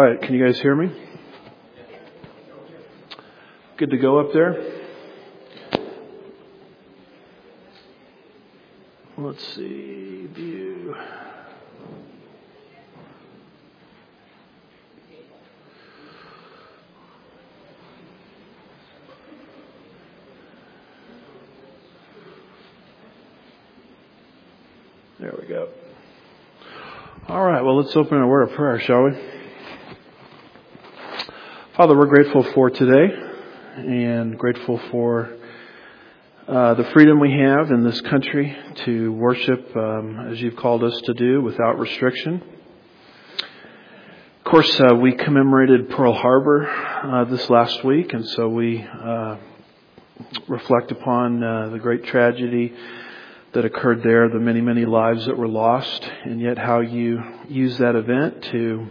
right. Can you guys hear me? Good to go up there? Let's see. View. There we go. All right. Well, let's open a word of prayer, shall we? Father, we're grateful for today and grateful for the freedom we have in this country to worship as you've called us to do without restriction. Of course, we commemorated Pearl Harbor this last week, and so we reflect upon the great tragedy that occurred there, the many, many lives that were lost, and yet how you use that event to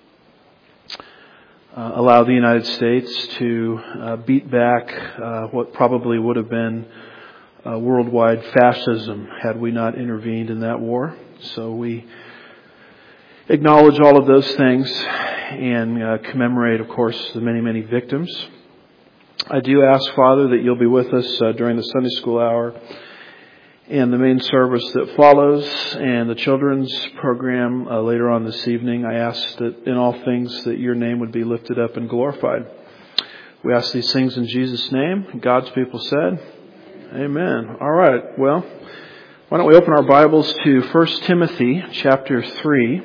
allow the United States to beat back what probably would have been worldwide fascism had we not intervened in that war. So we acknowledge all of those things and commemorate, of course, the many, many victims. I do ask, Father, that you'll be with us during the Sunday school hour and the main service that follows, and the children's program later on this evening. I ask that in all things that your name would be lifted up and glorified. We ask these things in Jesus' name. God's people said, Amen. All right. Well, why don't we open our Bibles to 1 Timothy chapter 3,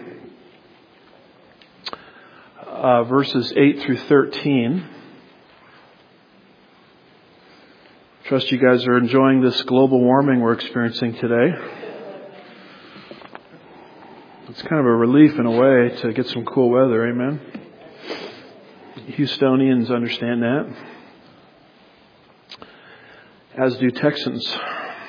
verses 8 through 13. Trust you guys are enjoying this global warming we're experiencing today. It's kind of a relief in a way to get some cool weather, amen? Houstonians understand that, as do Texans.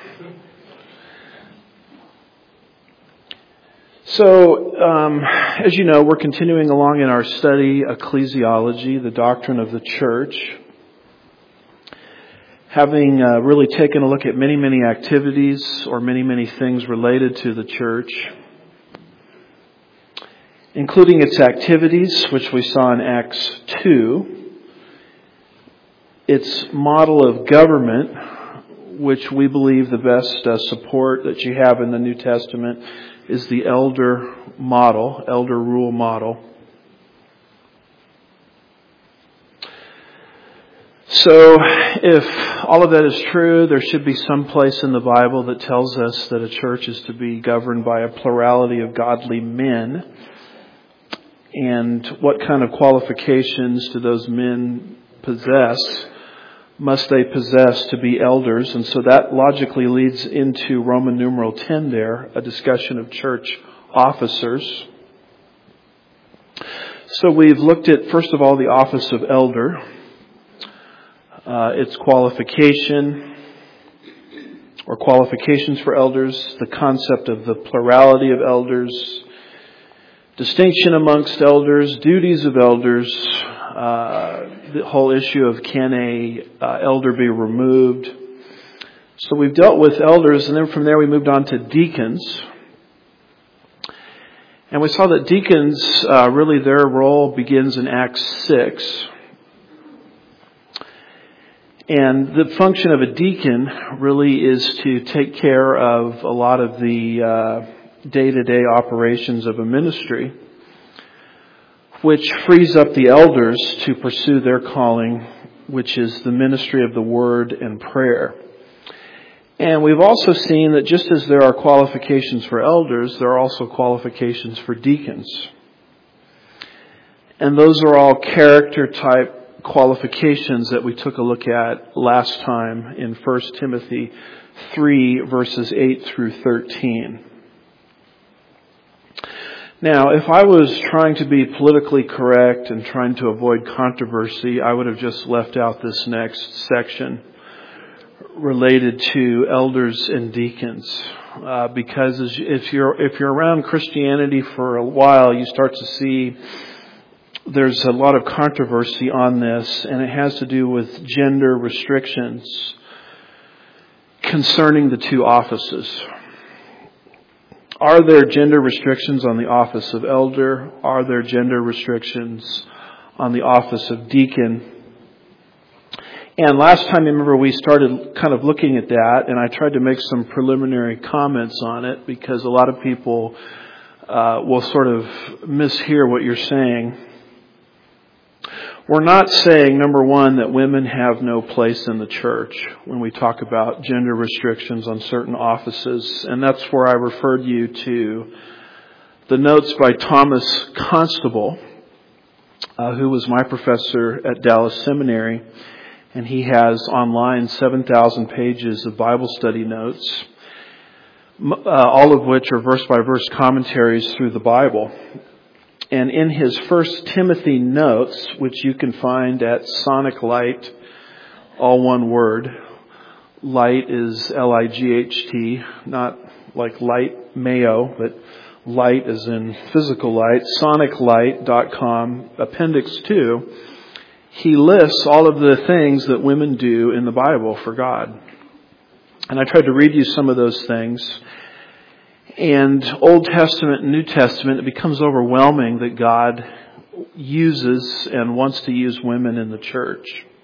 So, as you know, we're continuing along in our study, Ecclesiology, the doctrine of the church. Having really taken a look at many, many activities or many, many things related to the church, including its activities, which we saw in Acts 2, its model of government, which we believe the best support that you have in the New Testament is the elder model, elder rule model. So, if all of that is true, there should be some place in the Bible that tells us that a church is to be governed by a plurality of godly men. And what kind of qualifications do those men possess? Must they possess to be elders? And so that logically leads into Roman numeral 10 there, a discussion of church officers. So we've looked at, first of all, the office of elder. Its qualification or qualifications for elders, the concept of the plurality of elders, distinction amongst elders, duties of elders, the whole issue of can a elder be removed. So we've dealt with elders, and then from there we moved on to deacons. And we saw that deacons, really their role begins in Acts 6. And the function of a deacon really is to take care of a lot of the day-to-day operations of a ministry, which frees up the elders to pursue their calling, which is the ministry of the word and prayer. And we've also seen that just as there are qualifications for elders, there are also qualifications for deacons. And those are all character type qualifications that we took a look at last time in 1 Timothy 3 verses 8 through 13. Now, if I was trying to be politically correct and trying to avoid controversy, I would have just left out this next section related to elders and deacons. Because if you're around Christianity for a while, you start to see there's a lot of controversy on this, and it has to do with gender restrictions concerning the two offices. Are there gender restrictions on the office of elder? Are there gender restrictions on the office of deacon? And last time, remember, we started kind of looking at that, and I tried to make some preliminary comments on it because a lot of people will sort of mishear what you're saying. We're not saying, number one, that women have no place in the church when we talk about gender restrictions on certain offices. And that's where I referred you to the notes by Thomas Constable, who was my professor at Dallas Seminary. And he has online 7,000 pages of Bible study notes, all of which are verse-by-verse commentaries through the Bible. And in his 1 Timothy notes, which you can find at Sonic Light, all one word, light is L-I-G-H-T, not like light mayo, but light as in physical light, soniclight.com, Appendix 2, he lists all of the things that women do in the Bible for God. And I tried to read you some of those things. And Old Testament and New Testament, it becomes overwhelming that God uses and wants to use women in the church.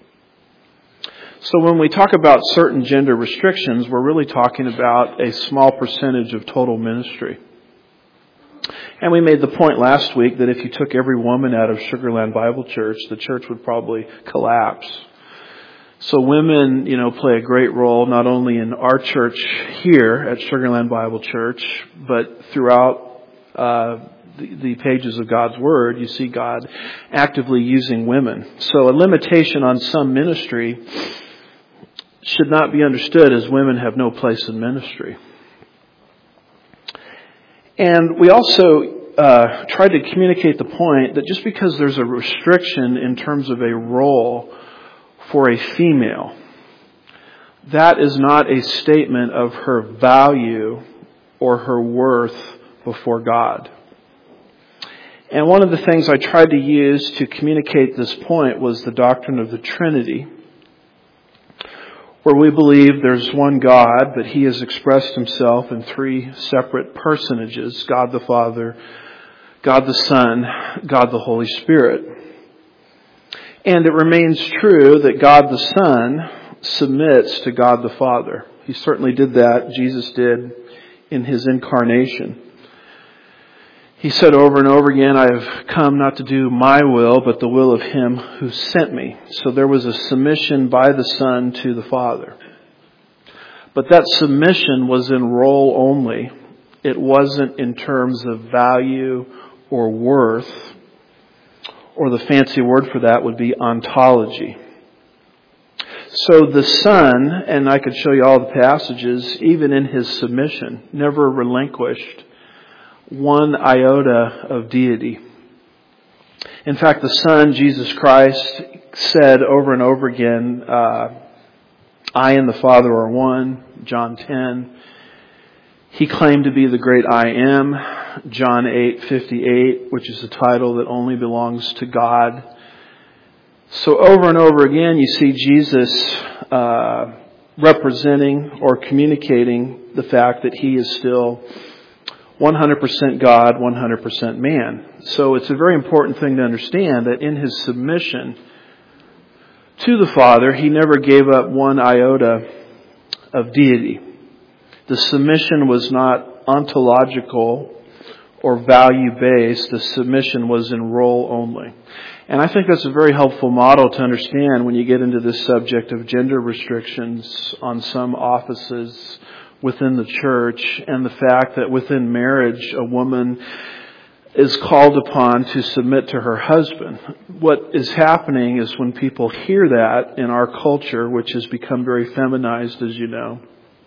So when we talk about certain gender restrictions, we're really talking about a small percentage of total ministry. And we made the point last week that if you took every woman out of Sugarland Bible Church, the church would probably collapse. So women, play a great role not only in our church here at Sugarland Bible Church, but throughout the pages of God's Word, you see God actively using women. So a limitation on some ministry should not be understood as women have no place in ministry. And we also tried to communicate the point that just because there's a restriction in terms of a role for a female, that is not a statement of her value or her worth before God. And one of the things I tried to use to communicate this point was the doctrine of the Trinity, where we believe there's one God, but He has expressed Himself in three separate personages: God the Father, God the Son, God the Holy Spirit. And it remains true that God the Son submits to God the Father. He certainly did that. Jesus did in His incarnation. He said over and over again, I have come not to do my will, but the will of Him who sent me. So there was a submission by the Son to the Father. But that submission was in role only. It wasn't in terms of value or worth, or the fancy word for that would be ontology. So the Son, and I could show you all the passages, even in His submission, never relinquished one iota of deity. In fact, the Son, Jesus Christ, said over and over again, I and the Father are one, John 10. He claimed to be the great I am, John 8:58, which is a title that only belongs to God. So over and over again, you see Jesus representing or communicating the fact that He is still 100% God, 100% man. So it's a very important thing to understand that in His submission to the Father, He never gave up one iota of deity. The submission was not ontological or value-based. The submission was in role only. And I think that's a very helpful model to understand when you get into this subject of gender restrictions on some offices within the church, and the fact that within marriage a woman is called upon to submit to her husband. What is happening is when people hear that in our culture, which has become very feminized, as you know,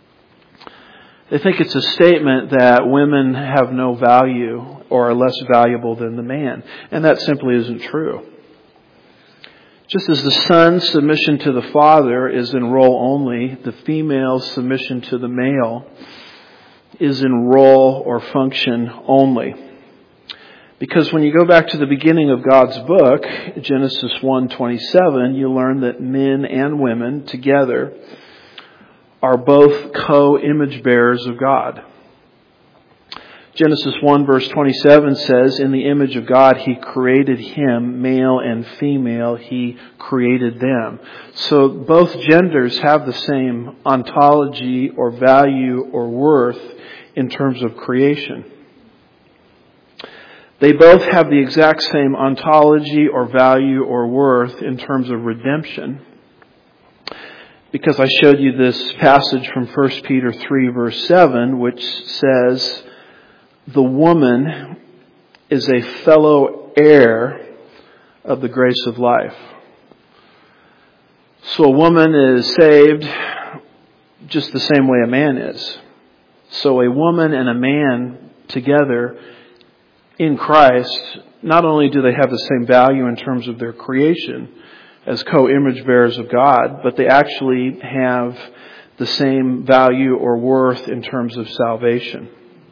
they think it's a statement that women have no value or are less valuable than the man. And that simply isn't true. Just as the Son's submission to the Father is in role only, the female's submission to the male is in role or function only. Because when you go back to the beginning of God's book, Genesis 1:27, you learn that men and women together are both co-image bearers of God. Genesis 1 verse 27 says, in the image of God He created him, male and female, He created them. So both genders have the same ontology or value or worth in terms of creation. They both have the exact same ontology or value or worth in terms of redemption. Because I showed you this passage from 1 Peter 3 verse 7, which says, the woman is a fellow heir of the grace of life. So a woman is saved just the same way a man is. So a woman and a man together in Christ, not only do they have the same value in terms of their creation as co-image bearers of God, but they actually have the same value or worth in terms of salvation.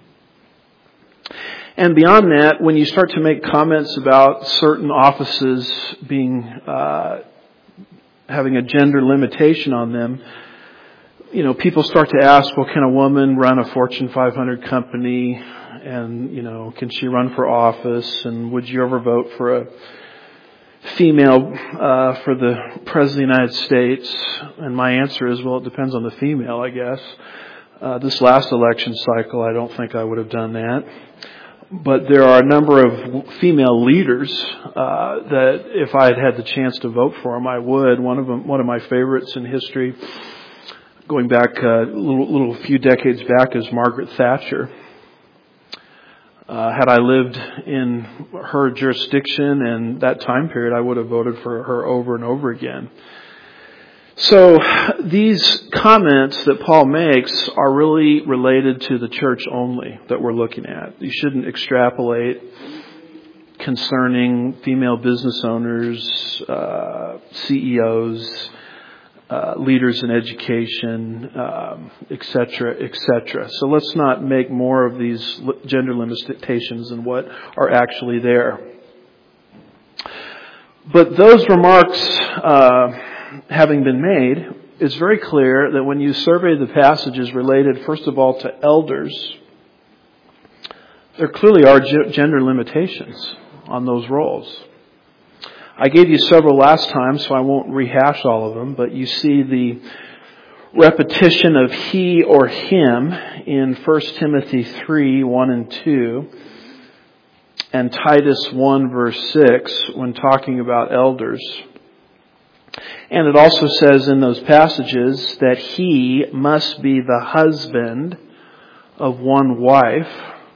And beyond that, when you start to make comments about certain offices being having a gender limitation on them, people start to ask, well, can a woman run a Fortune 500 company? And, can she run for office? And would you ever vote for a female for the President of the United States? And my answer is, well, it depends on the female, I guess. This last election cycle, I don't think I would have done that. But there are a number of female leaders that if I had had the chance to vote for them, I would. One of my favorites in history, going back a few decades back, is Margaret Thatcher. Had I lived in her jurisdiction and that time period, I would have voted for her over and over again. So these comments that Paul makes are really related to the church only that we're looking at. You shouldn't extrapolate concerning female business owners, CEOs, leaders in education, etc., etc. So let's not make more of these gender limitations than what are actually there. But those remarks having been made, it's very clear that when you survey the passages related, first of all, to elders, there clearly are gender limitations on those roles. I gave you several last time, so I won't rehash all of them, but you see the repetition of he or him in 1 Timothy 3, 1 and 2, and Titus 1, verse 6, when talking about elders. And it also says in those passages that he must be the husband of one wife.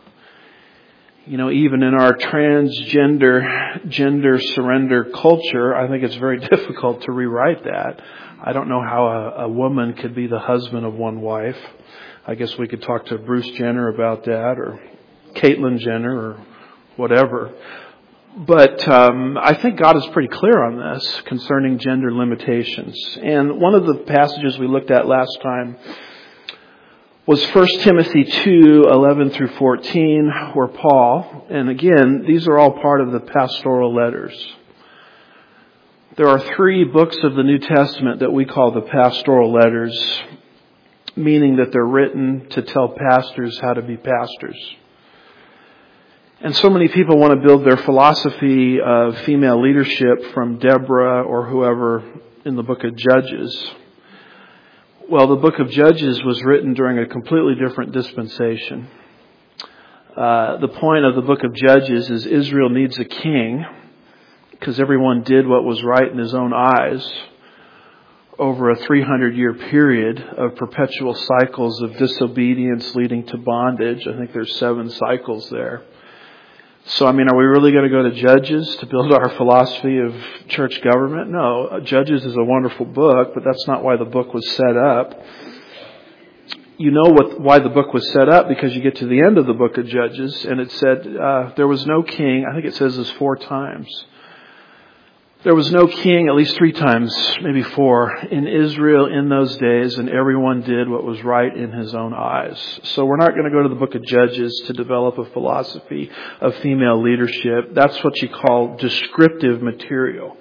Even in our gender surrender culture, I think it's very difficult to rewrite that. I don't know how a woman could be the husband of one wife. I guess we could talk to Bruce Jenner about that, or Caitlyn Jenner, or whatever. But I think God is pretty clear on this concerning gender limitations. And one of the passages we looked at last time was 1 Timothy 2, 11 through 14, where Paul, and again, these are all part of the pastoral letters. There are 3 books of the New Testament that we call the pastoral letters, meaning that they're written to tell pastors how to be pastors. And so many people want to build their philosophy of female leadership from Deborah or whoever in the book of Judges. Well, the book of Judges was written during a completely different dispensation. The point of the book of Judges is Israel needs a king because everyone did what was right in his own eyes over a 300-year period of perpetual cycles of disobedience leading to bondage. I think there's 7 cycles there. So, are we really going to go to Judges to build our philosophy of church government? No, Judges is a wonderful book, but that's not why the book was set up. You know why the book was set up, because you get to the end of the book of Judges, and it said there was no king. I think it says this 4 times. There was no king, at least 3 times, maybe 4, in Israel in those days, and everyone did what was right in his own eyes. So we're not going to go to the book of Judges to develop a philosophy of female leadership. That's what you call descriptive material,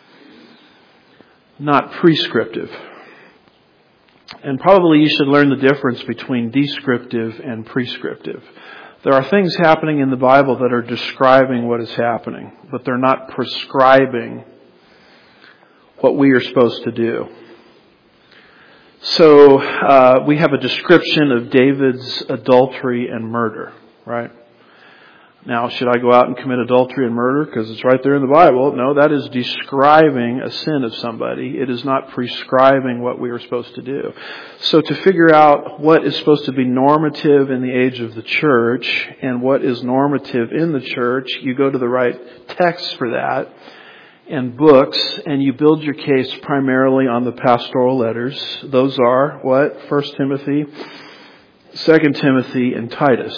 not prescriptive. And probably you should learn the difference between descriptive and prescriptive. There are things happening in the Bible that are describing what is happening, but they're not prescribing what we are supposed to do. So we have a description of David's adultery and murder, right? Now, should I go out and commit adultery and murder because it's right there in the Bible? No, that is describing a sin of somebody. It is not prescribing what we are supposed to do. So to figure out what is supposed to be normative in the age of the church and what is normative in the church, you go to the right texts for that and books, and you build your case primarily on the pastoral letters. Those are what? 1 Timothy, 2 Timothy, and Titus.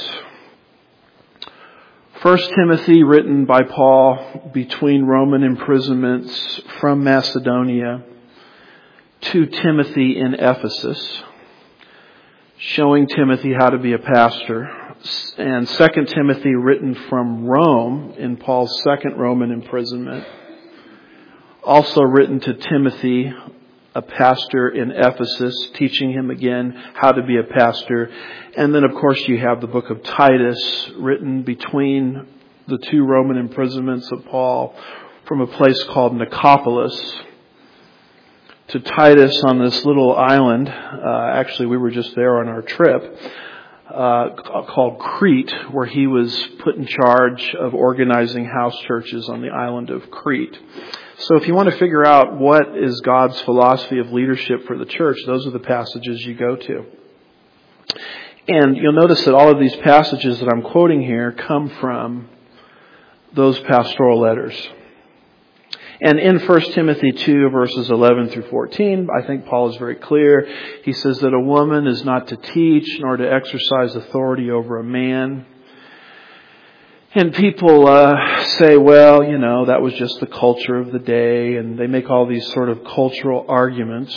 1 Timothy, written by Paul between Roman imprisonments from Macedonia to Timothy in Ephesus, showing Timothy how to be a pastor. And 2 Timothy, written from Rome in Paul's second Roman imprisonment, also written to Timothy, a pastor in Ephesus, teaching him again how to be a pastor. And then, of course, you have the book of Titus, written between the two Roman imprisonments of Paul from a place called Nicopolis to Titus on this little island. Actually, we were just there on our trip, called Crete, where he was put in charge of organizing house churches on the island of Crete. So if you want to figure out what is God's philosophy of leadership for the church, those are the passages you go to. And you'll notice that all of these passages that I'm quoting here come from those pastoral letters. And in 1 Timothy 2, verses 11 through 14, I think Paul is very clear. He says that a woman is not to teach nor to exercise authority over a man. And people say, well, that was just the culture of the day, and they make all these sort of cultural arguments.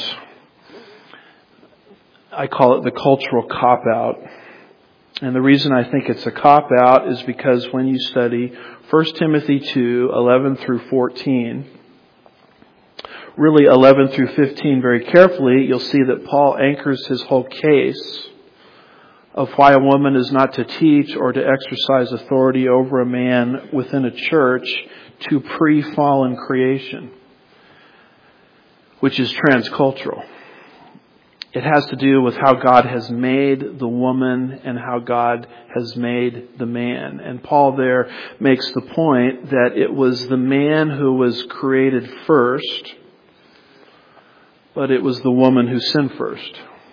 I call it the cultural cop-out. And the reason I think it's a cop-out is because when you study 1 Timothy 2, 11 through 14, really 11 through 15 very carefully, you'll see that Paul anchors his whole case of why a woman is not to teach or to exercise authority over a man within a church to pre-fallen creation, which is transcultural. It has to do with how God has made the woman and how God has made the man. And Paul there makes the point that it was the man who was created first, but it was the woman who sinned first.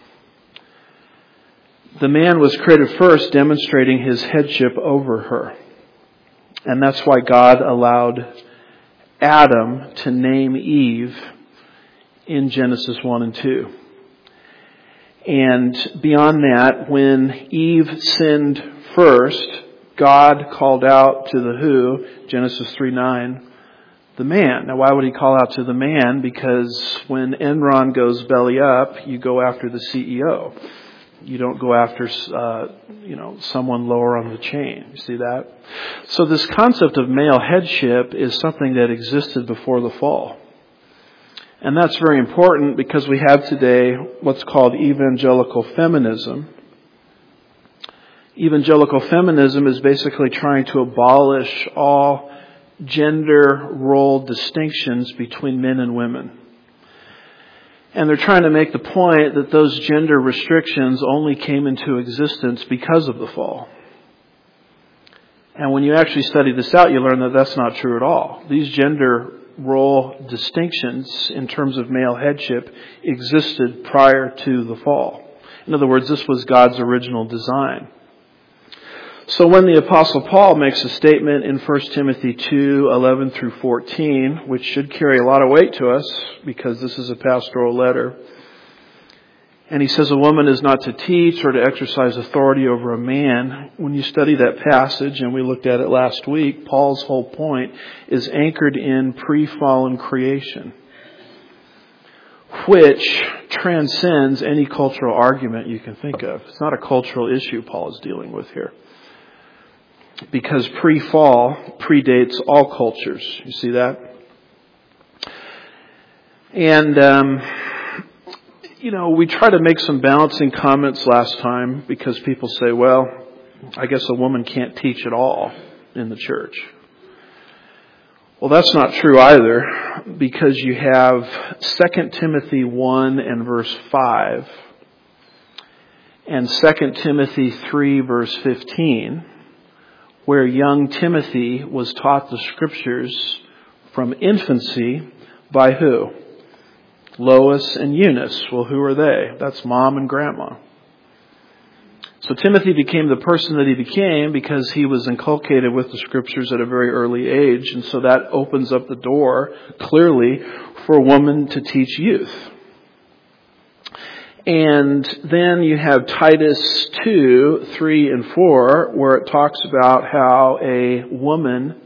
The man was created first, demonstrating his headship over her. And that's why God allowed Adam to name Eve in Genesis 1 and 2. And beyond that, when Eve sinned first, God called out to the who? Genesis 3:9, the man. Now, why would he call out to the man? Because when Enron goes belly up, you go after the CEO. You don't go after, someone lower on the chain. You see that? So this concept of male headship is something that existed before the fall. And that's very important because we have today what's called evangelical feminism. Evangelical feminism is basically trying to abolish all gender role distinctions between men and women. And they're trying to make the point that those gender restrictions only came into existence because of the fall. And when you actually study this out, you learn that that's not true at all. These gender role distinctions in terms of male headship existed prior to the fall. In other words, this was God's original design. So when the Apostle Paul makes a statement in 1 Timothy 2, 11 through 14, which should carry a lot of weight to us because this is a pastoral letter, and he says a woman is not to teach or to exercise authority over a man, when you study that passage, and we looked at it last week, Paul's whole point is anchored in pre-fallen creation, which transcends any cultural argument you can think of. It's not a cultural issue Paul is dealing with here. Because pre-fall predates all cultures. You see that? And, we try to make some balancing comments last time because people say, well, I guess a woman can't teach at all in the church. Well, that's not true either, because you have 2 Timothy 1 and verse 5 and 2 Timothy 3 verse 15, where young Timothy was taught the Scriptures from infancy by who? Lois and Eunice. Well, who are they? That's mom and grandma. So Timothy became the person that he became because he was inculcated with the Scriptures at a very early age. And so that opens up the door, clearly, for a woman to teach youth. And then you have Titus 2, 3, and 4, where it talks about how a woman,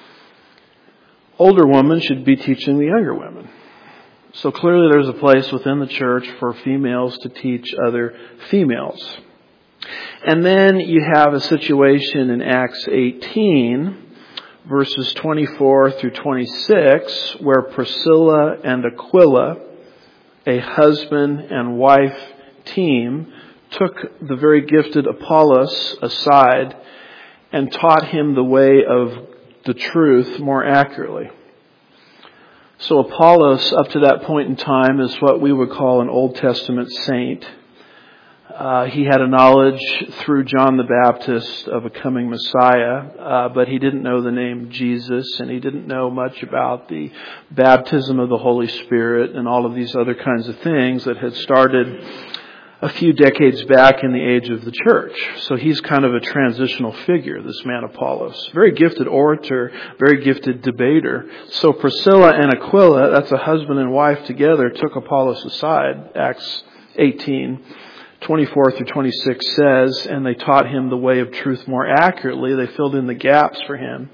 older woman, should be teaching the younger women. So clearly there's a place within the church for females to teach other females. And then you have a situation in Acts 18, verses 24 through 26, where Priscilla and Aquila, a husband and wife team, took the very gifted Apollos aside and taught him the way of the truth more accurately. So Apollos, up to that point in time, is what we would call an Old Testament saint. He had a knowledge through John the Baptist of a coming Messiah, but he didn't know the name Jesus, and he didn't know much about the baptism of the Holy Spirit and all of these other kinds of things that had started a few decades back in the age of the church. So he's kind of a transitional figure, this man Apollos. Very gifted orator, very gifted debater. So Priscilla and Aquila, that's a husband and wife together, took Apollos aside. Acts 18, 24 through 26 says, and they taught him the way of truth more accurately. They filled in the gaps for him.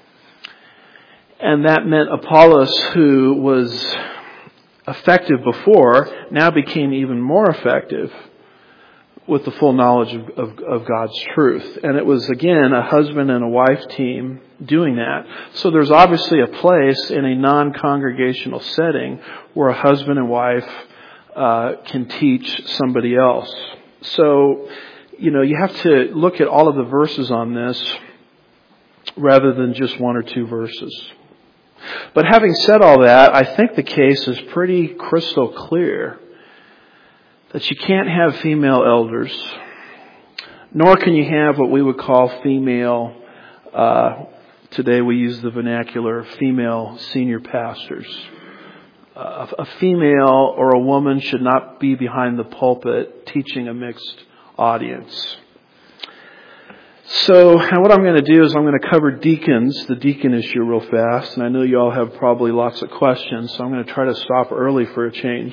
And that meant Apollos, who was effective before, now became even more effective with the full knowledge of God's truth. And it was, again, a husband and a wife team doing that. So there's obviously a place in a non-congregational setting where a husband and wife can teach somebody else. So, you have to look at all of the verses on this rather than just one or two verses. But having said all that, I think the case is pretty crystal clear that you can't have female elders, nor can you have what we would call female, today we use the vernacular, female senior pastors. A female or a woman should not be behind the pulpit teaching a mixed audience. So what I'm going to do is I'm going to cover deacons, the deacon issue real fast. And I know you all have probably lots of questions, so I'm going to try to stop early for a change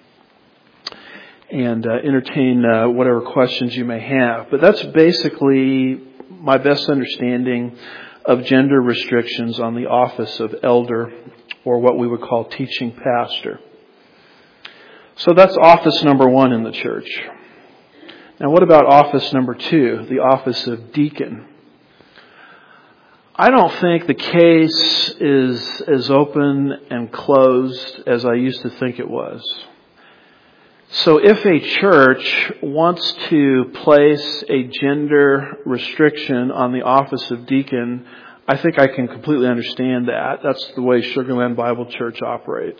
and entertain whatever questions you may have. But that's basically my best understanding of gender restrictions on the office of elder, or what we would call teaching pastor. So that's office number 1 in the church. Now what about office number 2, the office of deacon? I don't think the case is as open and closed as I used to think it was. So if a church wants to place a gender restriction on the office of deacon, I think I can completely understand that. That's the way Sugar Land Bible Church operates.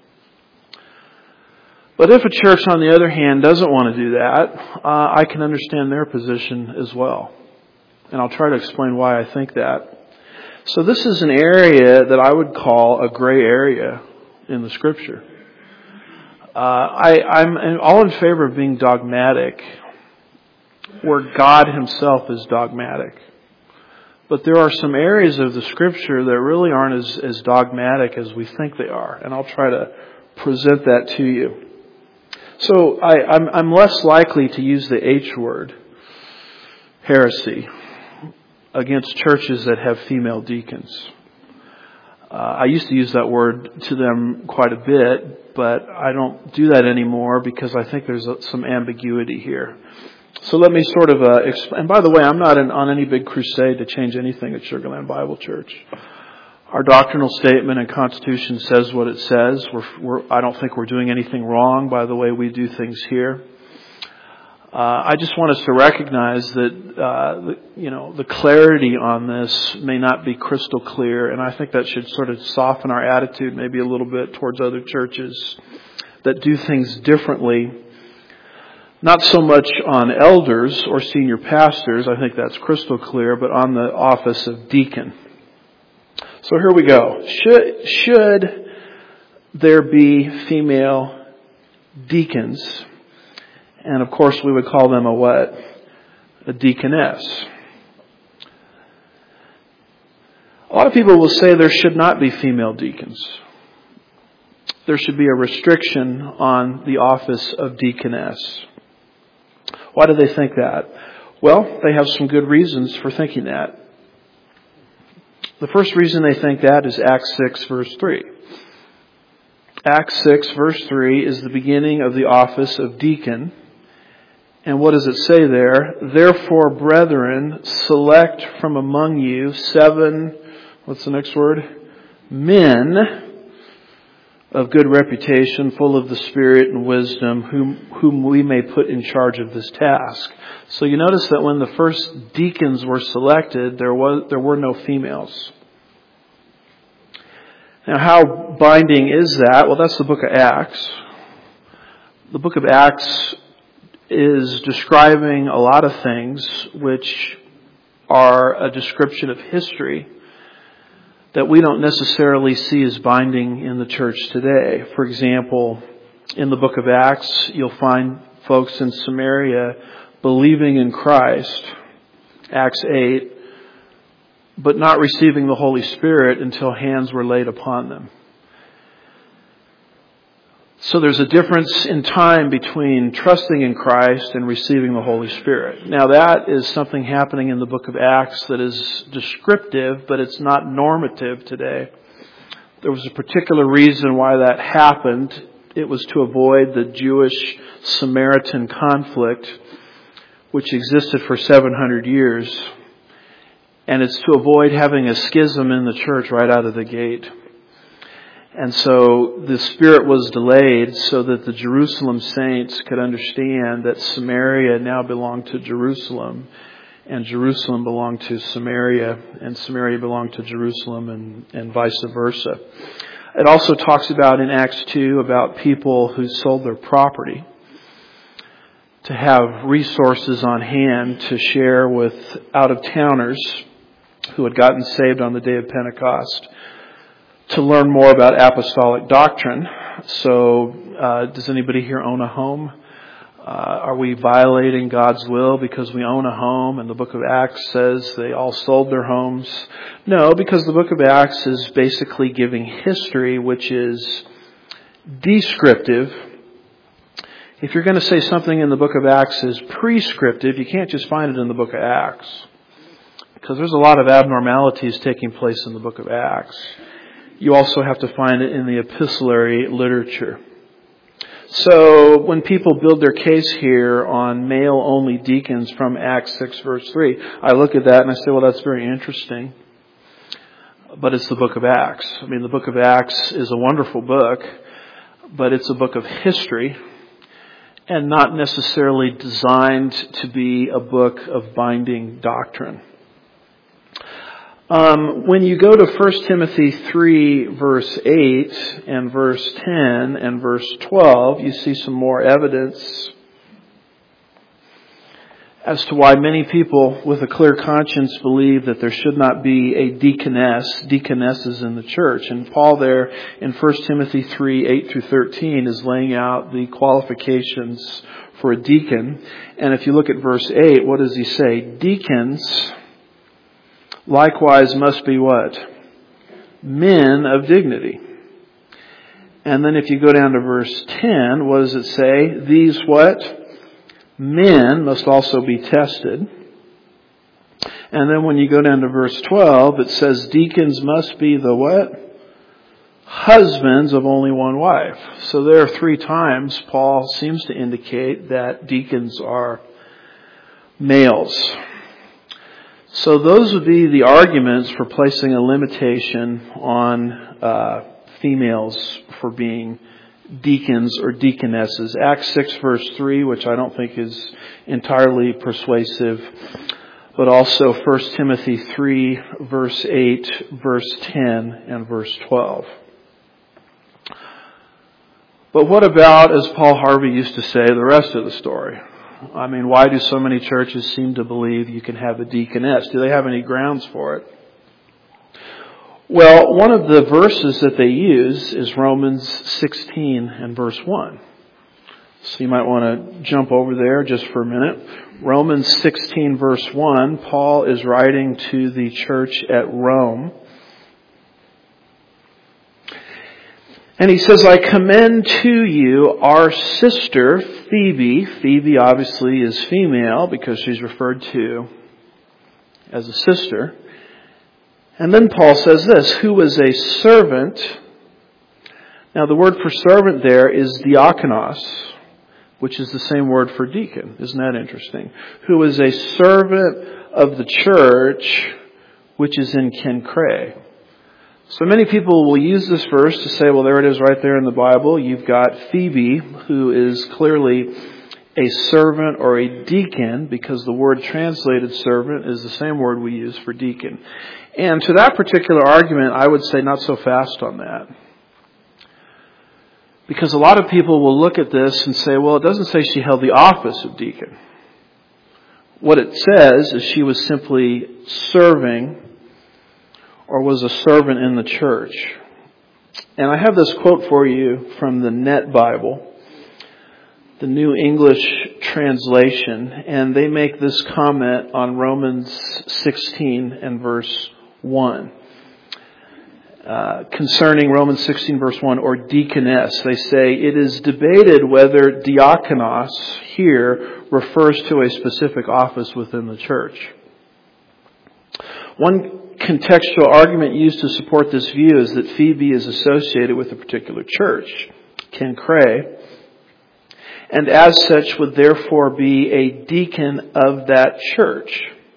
But if a church, on the other hand, doesn't want to do that, I can understand their position as well. And I'll try to explain why I think that. So this is an area that I would call a gray area in the Scripture. I'm all in favor of being dogmatic where God Himself is dogmatic. But there are some areas of the Scripture that really aren't as dogmatic as we think they are. And I'll try to present that to you. So I'm less likely to use the H word, heresy, against churches that have female deacons. I used to use that word to them quite a bit, but I don't do that anymore because I think there's some ambiguity here. So let me sort of explain. And by the way, I'm not on any big crusade to change anything at Sugar Land Bible Church. Our doctrinal statement and constitution says what it says. I don't think we're doing anything wrong by the way we do things here. I just want us to recognize that, the clarity on this may not be crystal clear, and I think that should sort of soften our attitude maybe a little bit towards other churches that do things differently. Not so much on elders or senior pastors, I think that's crystal clear, but on the office of deacon. So here we go. Should there be female deacons? And of course we would call them a what? A deaconess. A lot of people will say there should not be female deacons. There should be a restriction on the office of deaconess. Why do they think that? Well, they have some good reasons for thinking that. The first reason they think that is Acts 6 verse 3. Acts 6 verse 3 is the beginning of the office of deacon. And what does it say there? Therefore, brethren, select from among you 7, what's the next word? Men of good reputation, full of the Spirit and wisdom, whom we may put in charge of this task. So you notice that when the first deacons were selected, there were no females. Now, how binding is that? Well, that's the book of Acts. The book of Acts is describing a lot of things which are a description of history that we don't necessarily see as binding in the church today. For example, in the book of Acts, you'll find folks in Samaria believing in Christ, Acts 8, but not receiving the Holy Spirit until hands were laid upon them. So there's a difference in time between trusting in Christ and receiving the Holy Spirit. Now that is something happening in the book of Acts that is descriptive, but it's not normative today. There was a particular reason why that happened. It was to avoid the Jewish-Samaritan conflict, which existed for 700 years. And it's to avoid having a schism in the church right out of the gate. And so the Spirit was delayed so that the Jerusalem saints could understand that Samaria now belonged to Jerusalem, and Jerusalem belonged to Samaria, and Samaria belonged to Jerusalem, and vice versa. It also talks about in Acts 2 about people who sold their property to have resources on hand to share with out-of-towners who had gotten saved on the day of Pentecost, to learn more about apostolic doctrine. So, does anybody here own a home? Are we violating God's will because we own a home? And the book of Acts says they all sold their homes. No, because the book of Acts is basically giving history, which is descriptive. If you're going to say something in the book of Acts is prescriptive, you can't just find it in the book of Acts, because there's a lot of abnormalities taking place in the book of Acts. You also have to find it in the epistolary literature. So when people build their case here on male-only deacons from Acts 6 verse 3, I look at that and I say, well, that's very interesting. But it's the book of Acts. I mean, the book of Acts is a wonderful book, but it's a book of history and not necessarily designed to be a book of binding doctrine. When you go to 1 Timothy 3 verse 8 and verse 10 and verse 12, you see some more evidence as to why many people with a clear conscience believe that there should not be a deaconesses in the church. And Paul there in 1 Timothy 3, 8 through 13 is laying out the qualifications for a deacon. And if you look at verse 8, what does he say? Deacons likewise must be what? Men of dignity. And then if you go down to verse 10, what does it say? These what? Men must also be tested. And then when you go down to verse 12, it says deacons must be the what? Husbands of only one wife. So there are 3 times Paul seems to indicate that deacons are males. So those would be the arguments for placing a limitation on females for being deacons or deaconesses. Acts 6 verse 3, which I don't think is entirely persuasive, but also 1 Timothy 3 verse 8, verse 10, and verse 12. But what about, as Paul Harvey used to say, the rest of the story? I mean, why do so many churches seem to believe you can have a deaconess? Do they have any grounds for it? Well, one of the verses that they use is Romans 16 and verse 1. So you might want to jump over there just for a minute. Romans 16 verse 1, Paul is writing to the church at Rome. And he says, I commend to you our sister Phoebe. Phoebe obviously is female because she's referred to as a sister. And then Paul says this, who is a servant. Now the word for servant there is diakonos, which is the same word for deacon. Isn't that interesting? Who is a servant of the church, which is in Kenkre. So many people will use this verse to say, well, there it is right there in the Bible. You've got Phoebe, who is clearly a servant or a deacon, because the word translated servant is the same word we use for deacon. And to that particular argument, I would say not so fast on that. Because a lot of people will look at this and say, well, it doesn't say she held the office of deacon. What it says is she was simply serving or was a servant in the church. And I have this quote for you from the Net Bible, the New English translation, and they make this comment on Romans 16 and verse 1. Concerning Romans 16 verse 1, or deaconess, they say, it is debated whether diakonos here refers to a specific office within the church. One contextual argument used to support this view is that Phoebe is associated with a particular church, Kenkre, and as such would therefore be a deacon of that church.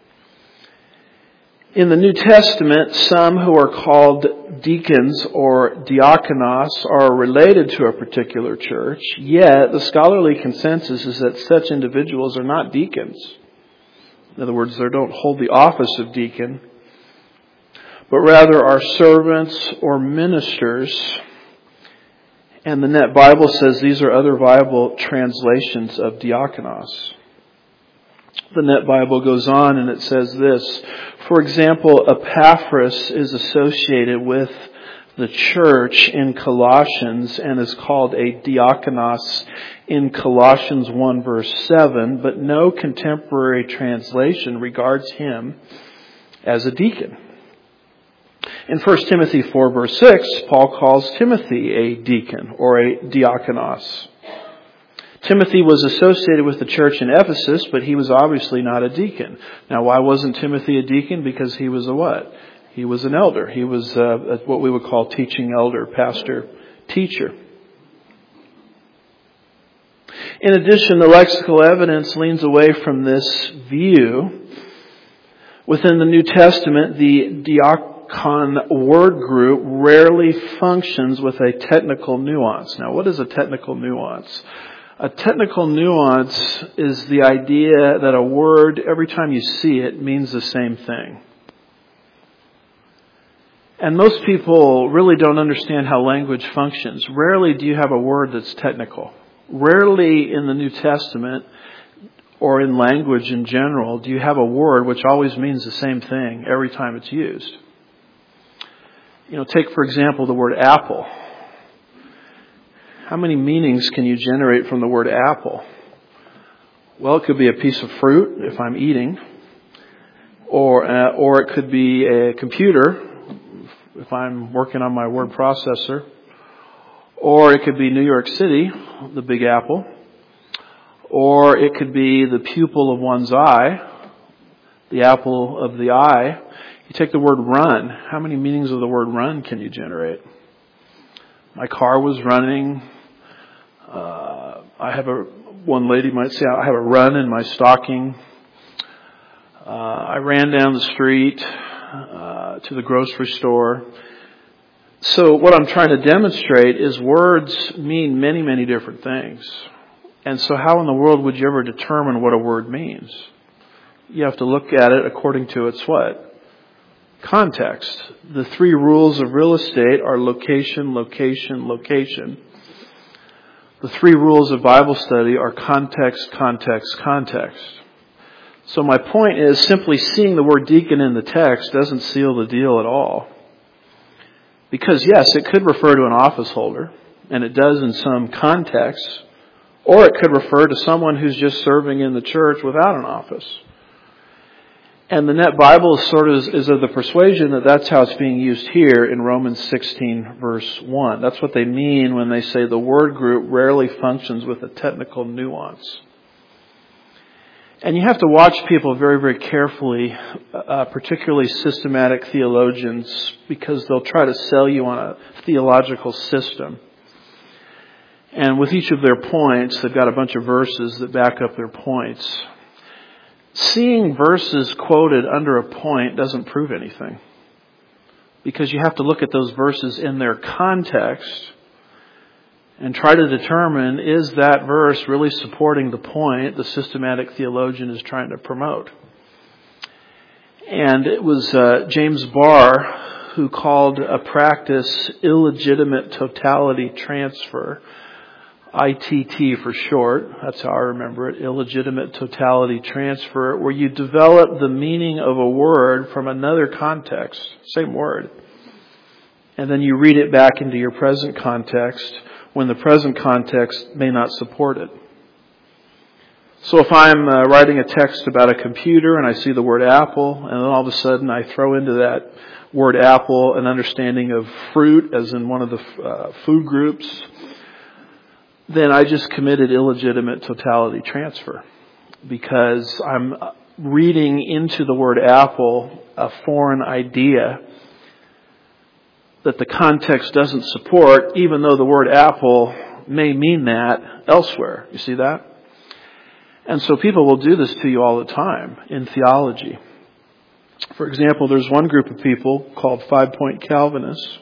In the New Testament, some who are called deacons or diakonos are related to a particular church, yet the scholarly consensus is that such individuals are not deacons. In other words, they don't hold the office of deacon, but rather are servants or ministers. And the Net Bible says these are other viable translations of diakonos. The Net Bible goes on and it says this. For example, Epaphras is associated with the church in Colossians and is called a diakonos in Colossians 1 verse 7, but no contemporary translation regards him as a deacon. In 1 Timothy 4 verse 6, Paul calls Timothy a deacon or a diakonos. Timothy was associated with the church in Ephesus, but he was obviously not a deacon. Now, why wasn't Timothy a deacon? Because he was a what? He was an elder. He was what we would call teaching elder, pastor, teacher. In addition, the lexical evidence leans away from this view. Within the New Testament, the diakon word group rarely functions with a technical nuance. Now, what is a technical nuance? A technical nuance is the idea that a word, every time you see it, means the same thing. And most people really don't understand how language functions. Rarely do you have a word that's technical. Rarely in the New Testament or in language in general do you have a word which always means the same thing every time it's used. You know, take for example the word apple. How many meanings can you generate from the word apple? Well, it could be a piece of fruit if I'm eating, or it could be a computer if I'm working on my word processor, or it could be New York City, the Big Apple, or it could be the pupil of one's eye, the apple of the eye. You take the word run. How many meanings of the word run can you generate? My car was running. One lady might say, I have a run in my stocking. I ran down the street to the grocery store. So what I'm trying to demonstrate is words mean many, many different things. And so how in the world would you ever determine what a word means? You have to look at it according to its what? Context. The 3 rules of real estate are location, location, location. The 3 rules of Bible study are context, context, context. So my point is simply seeing the word deacon in the text doesn't seal the deal at all. Because yes, it could refer to an office holder, and it does in some contexts, or it could refer to someone who's just serving in the church without an office. And the Net Bible is of the persuasion that that's how it's being used here in Romans 16 verse 1. That's what they mean when they say the word group rarely functions with a technical nuance. And you have to watch people very, very carefully, particularly systematic theologians, because they'll try to sell you on a theological system. And with each of their points, they've got a bunch of verses that back up their points. Seeing verses quoted under a point doesn't prove anything, because you have to look at those verses in their context and try to determine, is that verse really supporting the point the systematic theologian is trying to promote? And it was James Barr who called a practice illegitimate totality transfer, ITT for short. That's how I remember it, illegitimate totality transfer, where you develop the meaning of a word from another context, same word, and then you read it back into your present context when the present context may not support it. So if I'm writing a text about a computer and I see the word apple, and then all of a sudden I throw into that word apple an understanding of fruit, as in one of the food groups, then I just committed illegitimate totality transfer, because I'm reading into the word apple a foreign idea that the context doesn't support, even though the word apple may mean that elsewhere. You see that? And so people will do this to you all the time in theology. For example, there's one group of people called 5-Point Calvinists,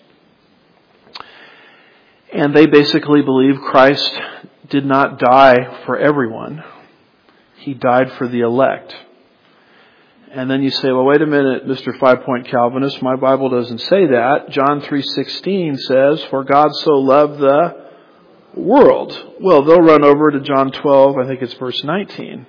and they basically believe Christ did not die for everyone. He died for the elect. And then you say, well, wait a minute, Mr. 5-Point Calvinist, my Bible doesn't say that. John 3:16 says, for God so loved the world. Well, they'll run over to John 12, I think it's verse 19,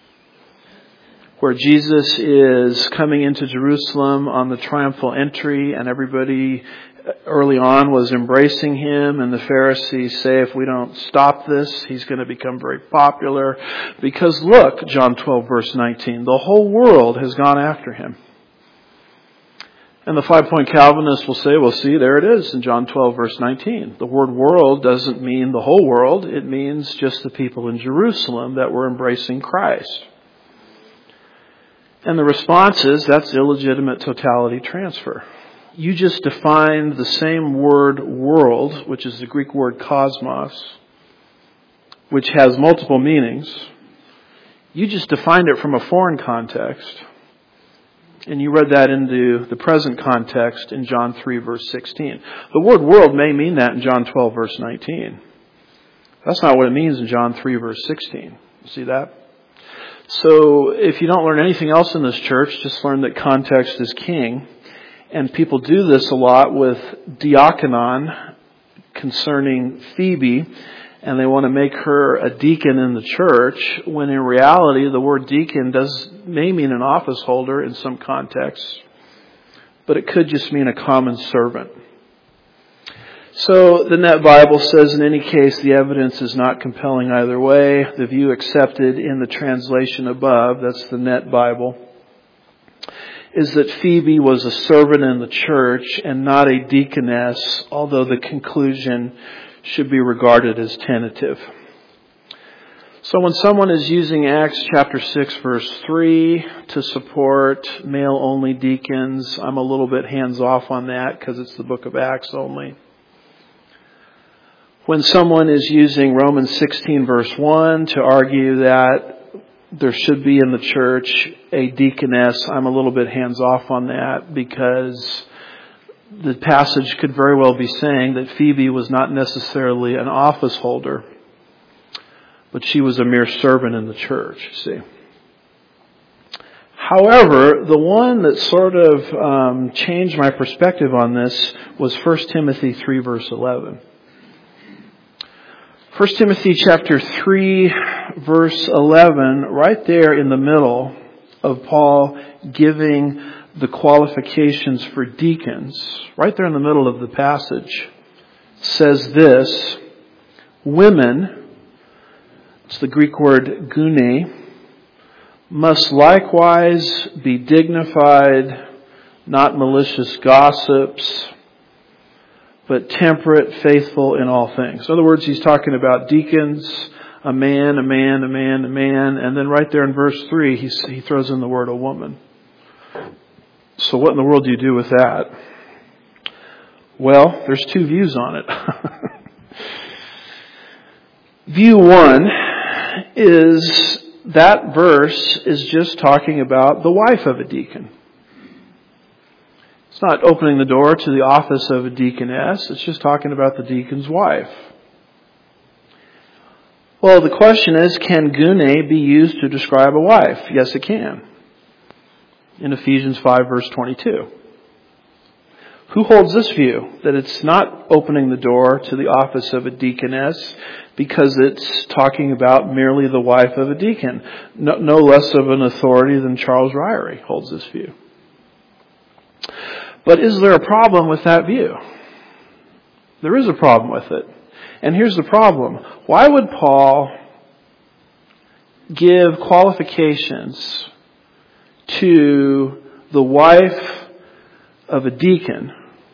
where Jesus is coming into Jerusalem on the triumphal entry, and everybody early on was embracing him, and the Pharisees say, if we don't stop this, he's going to become very popular. Because look, John 12 verse 19, the whole world has gone after him. And the 5-Point Calvinists will say, well, see, there it is in John 12 verse 19. The word world doesn't mean the whole world. It means just the people in Jerusalem that were embracing Christ. And the response is, that's illegitimate totality transfer. You just defined the same word world, which is the Greek word cosmos, which has multiple meanings. You just defined it from a foreign context, and you read that into the present context in John 3 verse 16. The word world may mean that in John 12 verse 19. That's not what it means in John 3 verse 16. See that? So if you don't learn anything else in this church, just learn that context is king. And people do this a lot with diakonon concerning Phoebe, and they want to make her a deacon in the church, when in reality the word deacon may mean an office holder in some contexts, but it could just mean a common servant. So the Net Bible says, in any case, the evidence is not compelling either way. The view accepted in the translation above, that's the Net Bible, is that Phoebe was a servant in the church and not a deaconess, although the conclusion should be regarded as tentative. So when someone is using Acts chapter 6 verse 3 to support male-only deacons, I'm a little bit hands-off on that because it's the book of Acts only. When someone is using Romans 16 verse 1 to argue that there should be in the church a deaconess, I'm a little bit hands-off on that, because the passage could very well be saying that Phoebe was not necessarily an office holder, but she was a mere servant in the church, see. However, the one that sort of changed my perspective on this was 1 Timothy 3, verse 11. 1 Timothy chapter 3, verse 11, right there in the middle of Paul giving the qualifications for deacons, right there in the middle of the passage, says this: women, it's the Greek word gune, must likewise be dignified, not malicious gossips, but temperate, faithful in all things. In other words, he's talking about deacons, a man, and then right there in verse 3, he throws in the word a woman. So what in the world do you do with that? Well, there's two views on it. View one is that verse is just talking about the wife of a deacon. It's not opening the door to the office of a deaconess. It's just talking about the deacon's wife. Well, the question is, can gune be used to describe a wife? Yes, it can. In Ephesians 5, verse 22. Who holds this view? That it's not opening the door to the office of a deaconess because it's talking about merely the wife of a deacon. No less of an authority than Charles Ryrie holds this view. But is there a problem with that view? There is a problem with it. And here's the problem. Why would Paul give qualifications to the wife of a deacon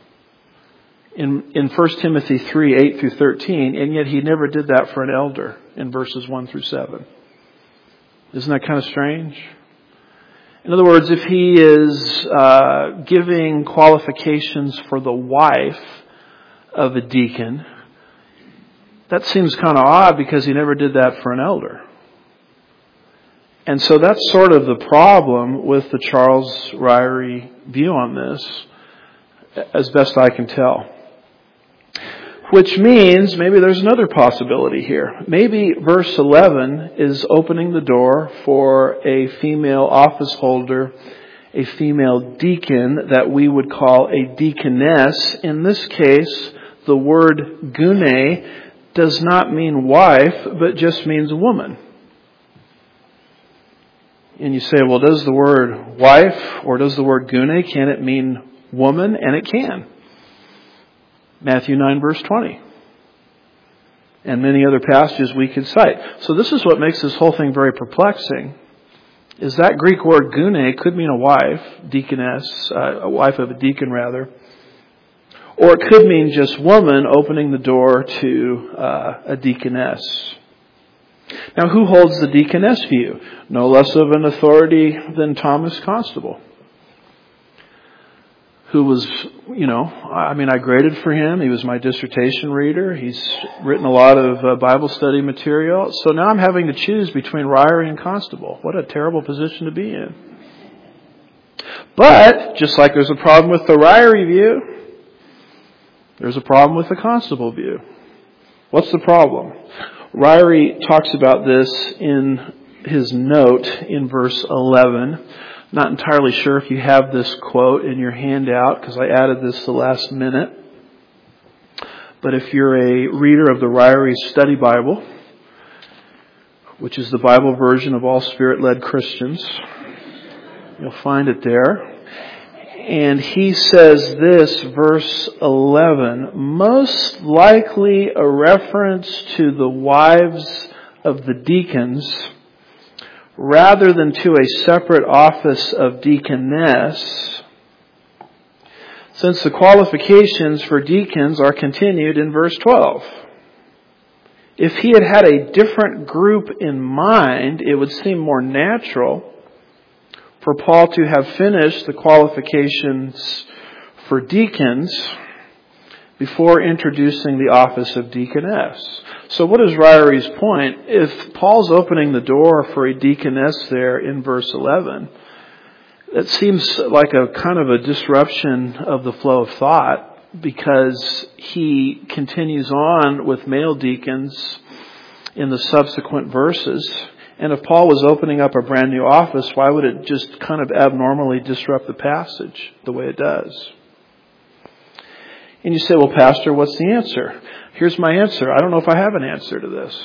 in 1 Timothy 3, 8 through 13, and yet he never did that for an elder in verses 1 through 7? Isn't that kind of strange? In other words, if he is giving qualifications for the wife of a deacon, that seems kind of odd because he never did that for an elder. And so that's sort of the problem with the Charles Ryrie view on this, as best I can tell. Which means maybe there's another possibility here. Maybe verse 11 is opening the door for a female office holder, a female deacon that we would call a deaconess. In this case, the word gune does not mean wife, but just means woman. And you say, well, does the word wife or does the word gune, can it mean woman? And it can. Matthew 9, verse 20. And many other passages we could cite. So this is what makes this whole thing very perplexing, is that Greek word gune could mean a wife, deaconess, a wife of a deacon rather. Or it could mean just woman opening the door to a deaconess. Now, who holds the deaconess view? No less of an authority than Thomas Constable, who was, I graded for him. He was my dissertation reader. He's written a lot of Bible study material. So now I'm having to choose between Ryrie and Constable. What a terrible position to be in. But, just like there's a problem with the Ryrie view, there's a problem with the Constable view. What's the problem? Ryrie talks about this in his note in verse 11. Not entirely sure if you have this quote in your handout because I added this the last minute. But if you're a reader of the Ryrie Study Bible, which is the Bible version of all Spirit-led Christians, you'll find it there. And he says this, verse 11, most likely a reference to the wives of the deacons rather than to a separate office of deaconess, since the qualifications for deacons are continued in verse 12. If he had had a different group in mind, it would seem more natural for Paul to have finished the qualifications for deacons before introducing the office of deaconess. So what is Ryrie's point? If Paul's opening the door for a deaconess there in verse 11, It seems like a kind of a disruption of the flow of thought, because he continues on with male deacons in the subsequent verses. And if Paul was opening up a brand new office, why would it just kind of abnormally disrupt the passage the way it does? And you say, well, Pastor, what's the answer? Here's my answer. I don't know if I have an answer to this.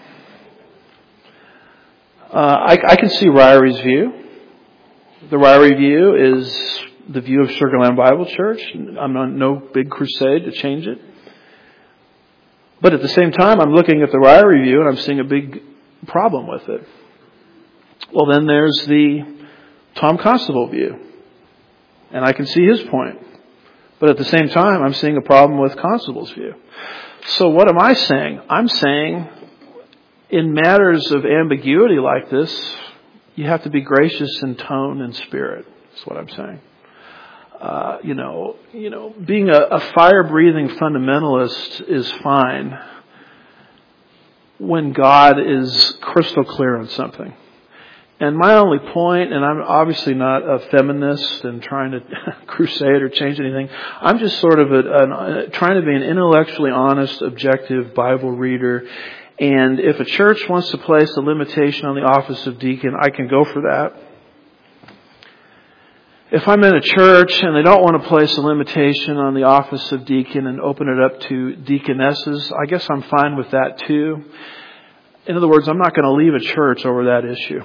I can see Ryrie's view. The Ryrie view is the view of Sugar Land Bible Church. I'm on no big crusade to change it. But at the same time, I'm looking at the Ryrie view and I'm seeing a big problem with it. Well, then there's the Tom Constable view. And I can see his point. But at the same time, I'm seeing a problem with Constable's view. So what am I saying? I'm saying in matters of ambiguity like this, you have to be gracious in tone and spirit. That's what I'm saying. Being a fire-breathing fundamentalist is fine when God is crystal clear on something. And my only point, and I'm obviously not a feminist and trying to crusade or change anything, I'm just sort of trying to be an intellectually honest, objective Bible reader. And if a church wants to place a limitation on the office of deacon, I can go for that. If I'm in a church and they don't want to place a limitation on the office of deacon and open it up to deaconesses, I guess I'm fine with that too. In other words, I'm not going to leave a church over that issue.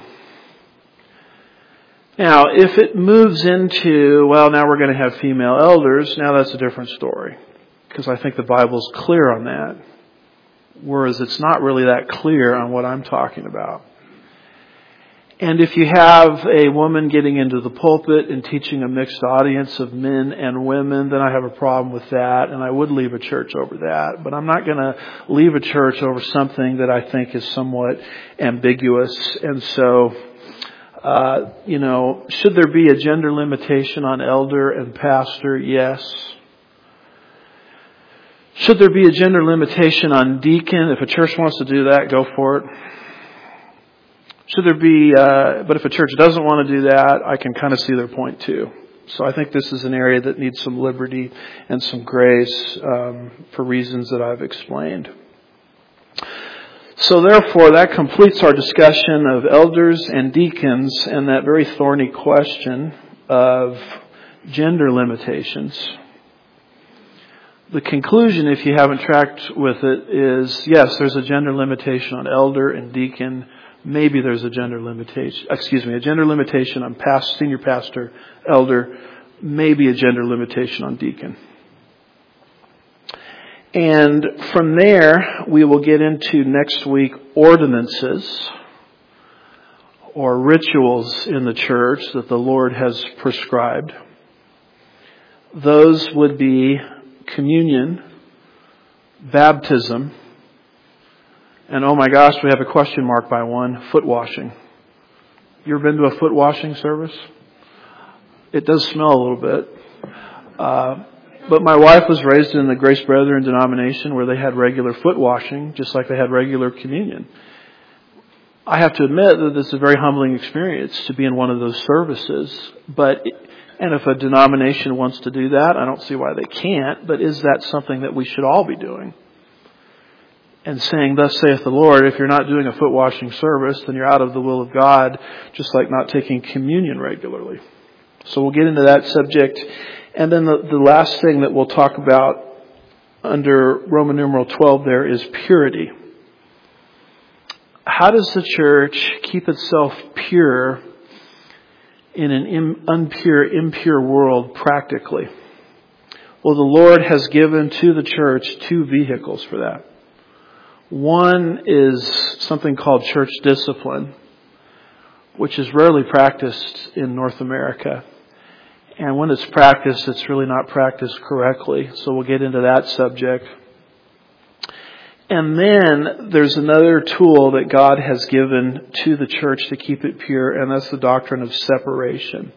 Now, if it moves into, well, now we're going to have female elders, now that's a different story. Because I think the Bible's clear on that. Whereas it's not really that clear on what I'm talking about. And if you have a woman getting into the pulpit and teaching a mixed audience of men and women, then I have a problem with that, and I would leave a church over that. But I'm not going to leave a church over something that I think is somewhat ambiguous. And so, should there be a gender limitation on elder and pastor? Yes. Should there be a gender limitation on deacon? If a church wants to do that, go for it. Should there be, but if a church doesn't want to do that, I can kind of see their point too. So I think this is an area that needs some liberty and some grace for reasons that I've explained. So therefore, that completes our discussion of elders and deacons and that very thorny question of gender limitations. The conclusion, if you haven't tracked with it, is yes, there's a gender limitation on elder and deacon. Maybe there's a gender limitation on senior pastor, elder. Maybe a gender limitation on deacon. And from there, we will get into next week ordinances or rituals in the church that the Lord has prescribed. Those would be communion, baptism, and oh my gosh, we have a question mark by one, foot washing. You ever been to a foot washing service? It does smell a little bit. But my wife was raised in the Grace Brethren denomination where they had regular foot washing, just like they had regular communion. I have to admit that this is a very humbling experience to be in one of those services. And if a denomination wants to do that, I don't see why they can't. But is that something that we should all be doing? And saying, thus saith the Lord, if you're not doing a foot washing service, then you're out of the will of God, just like not taking communion regularly. So we'll get into that subject. And then the last thing that we'll talk about under Roman numeral 12 there is purity. How does the church keep itself pure in an impure world practically? Well, the Lord has given to the church two vehicles for that. One is something called church discipline, which is rarely practiced in North America. And when it's practiced, it's really not practiced correctly. So we'll get into that subject. And then there's another tool that God has given to the church to keep it pure, and that's the doctrine of separation.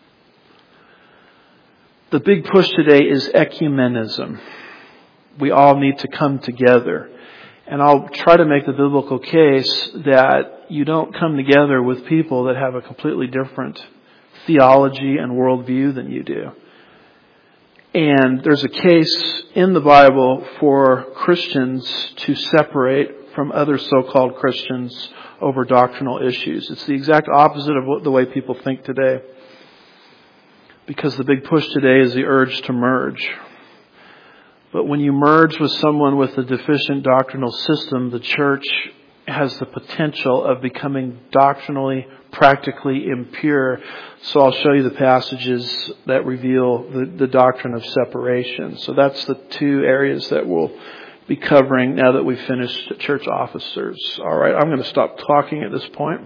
The big push today is ecumenism. We all need to come together. And I'll try to make the biblical case that you don't come together with people that have a completely different theology and worldview than you do. And there's a case in the Bible for Christians to separate from other so-called Christians over doctrinal issues. It's the exact opposite of the way people think today. Because the big push today is the urge to merge. But when you merge with someone with a deficient doctrinal system, the church has the potential of becoming doctrinally, practically impure. So I'll show you the passages that reveal the doctrine of separation. So that's the two areas that we'll be covering now that we've finished church officers. All right, I'm going to stop talking at this point.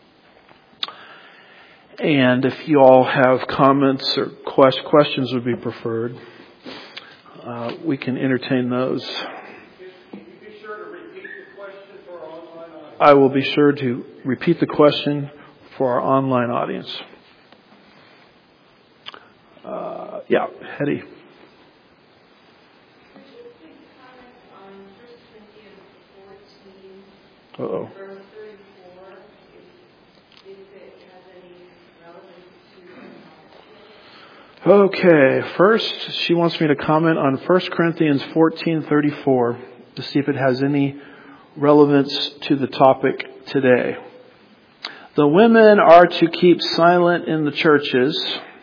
And if you all have comments or questions would be preferred, we can entertain those. I will be sure to repeat the question for our online audience. Yeah, Hetty. Uh-oh. Okay, first she wants me to comment on 1 Corinthians 14:34 to see if it has any relevance to the topic today. The women are to keep silent in the churches,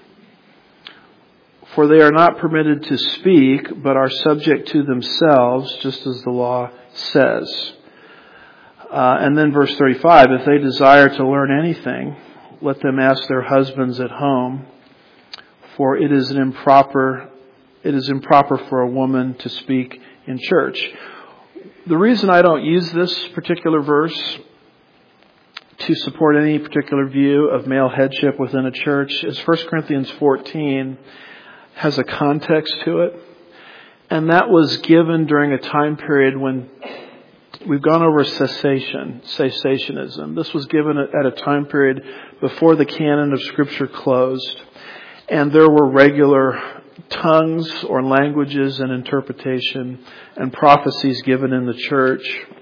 for they are not permitted to speak, but are subject to themselves, just as the law says. And then verse 35, if they desire to learn anything, let them ask their husbands at home, for it is improper for a woman to speak in church. The reason I don't use this particular verse to support any particular view of male headship within a church is 1 Corinthians 14 has a context to it. And that was given during a time period when we've gone over cessationism. This was given at a time period before the canon of Scripture closed. And there were regular tongues or languages and interpretation and prophecies given in the church.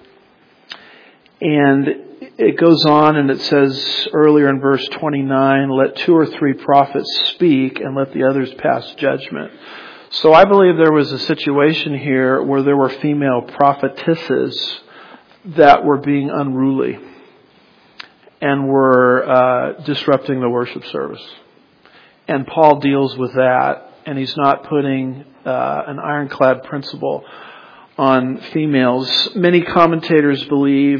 And it goes on and it says earlier in verse 29, let 2 or 3 prophets speak and let the others pass judgment. So I believe there was a situation here where there were female prophetesses that were being unruly and were disrupting the worship service. And Paul deals with that, and he's not putting an ironclad principle on females. Many commentators believe,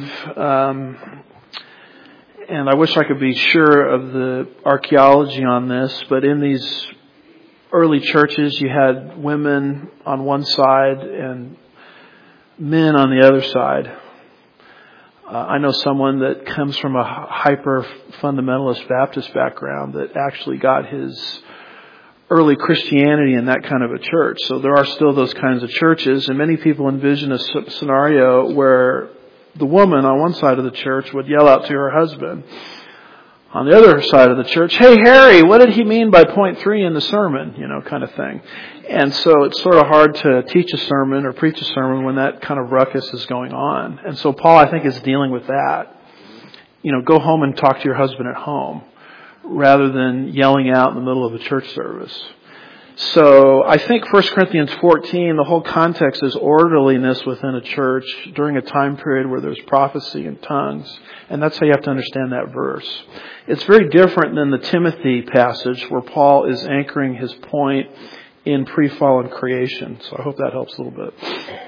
and I wish I could be sure of the archaeology on this, but in these early churches you had women on one side and men on the other side. I know someone that comes from a hyper-fundamentalist Baptist background that actually got his early Christianity in that kind of a church. So there are still those kinds of churches, and many people envision a scenario where the woman on one side of the church would yell out to her husband on the other side of the church, hey Harry, what did he mean by point 3 in the sermon? Kind of thing. And so it's sort of hard to teach a sermon or preach a sermon when that kind of ruckus is going on. And so Paul, I think, is dealing with that. Go home and talk to your husband at home rather than yelling out in the middle of a church service. So I think 1 Corinthians 14, the whole context is orderliness within a church during a time period where there's prophecy and tongues. And that's how you have to understand that verse. It's very different than the Timothy passage where Paul is anchoring his point in pre-fallen creation. So I hope that helps a little bit.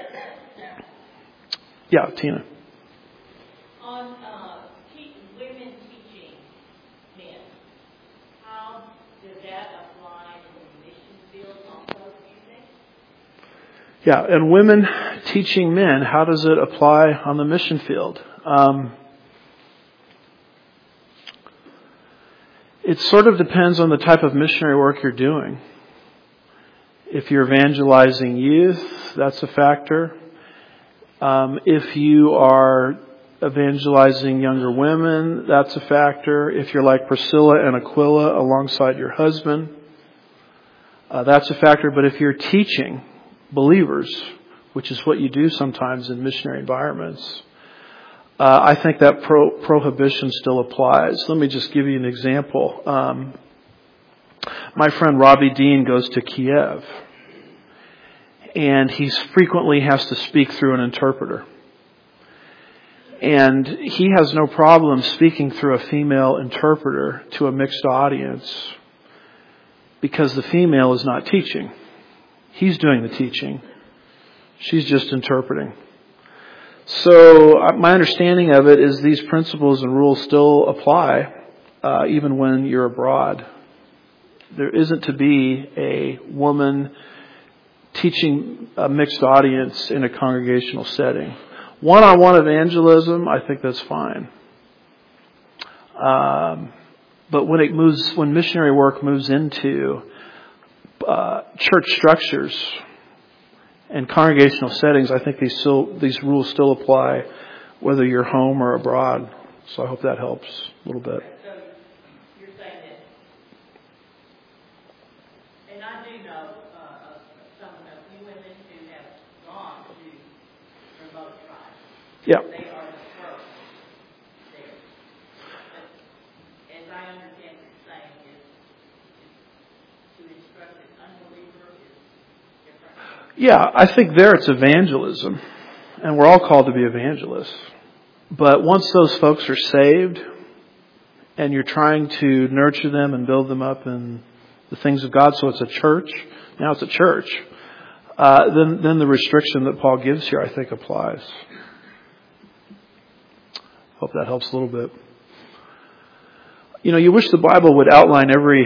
Yeah, Tina. On women teaching men, how does that apply in the mission field also, do you think? Yeah, and women teaching men, how does it apply on the mission field? It sort of depends on the type of missionary work you're doing. If you're evangelizing youth, that's a factor. If you are evangelizing younger women, that's a factor. If you're like Priscilla and Aquila alongside your husband, that's a factor. But if you're teaching believers, which is what you do sometimes in missionary environments, I think that prohibition still applies. Let me just give you an example. My friend Robbie Dean goes to Kiev, and he frequently has to speak through an interpreter. And he has no problem speaking through a female interpreter to a mixed audience because the female is not teaching. He's doing the teaching. She's just interpreting. So my understanding of it is these principles and rules still apply even when you're abroad. There isn't to be a woman teaching a mixed audience in a congregational setting. One-on-one evangelism, I think that's fine. But when missionary work moves into church structures and congregational settings, I think these rules still apply whether you're home or abroad. So I hope that helps a little bit. So you're saying that, and I do know some of the few women who have gone to remote tribes. Yeah. They are the first there. But as I understand what you're saying, is to instruct an unbeliever is different. Yeah, I think there it's evangelism. And we're all called to be evangelists. But once those folks are saved and you're trying to nurture them and build them up in the things of God, so it's a church, now it's a church, then the restriction that Paul gives here I think applies. Hope that helps a little bit. You know, you wish the Bible would outline every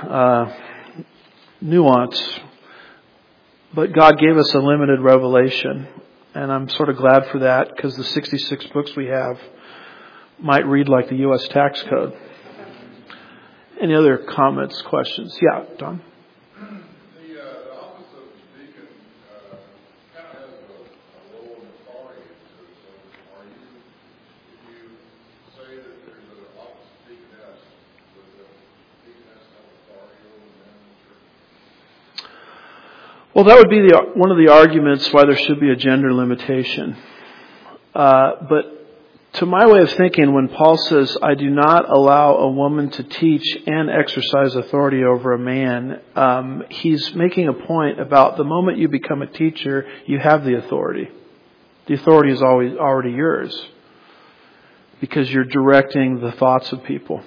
nuance, but God gave us a limited revelation. And I'm sort of glad for that because the 66 books we have might read like the U.S. tax code. Any other comments, questions? Yeah, Don? The office of deacon kind of has a role and authority to it. So if you say that there's an office of deaconess, would the deaconess have authority over the men in the church? Well, that would be one of the arguments why there should be a gender limitation. But to my way of thinking, when Paul says, I do not allow a woman to teach and exercise authority over a man, he's making a point about the moment you become a teacher, you have the authority. The authority is already yours because you're directing the thoughts of people.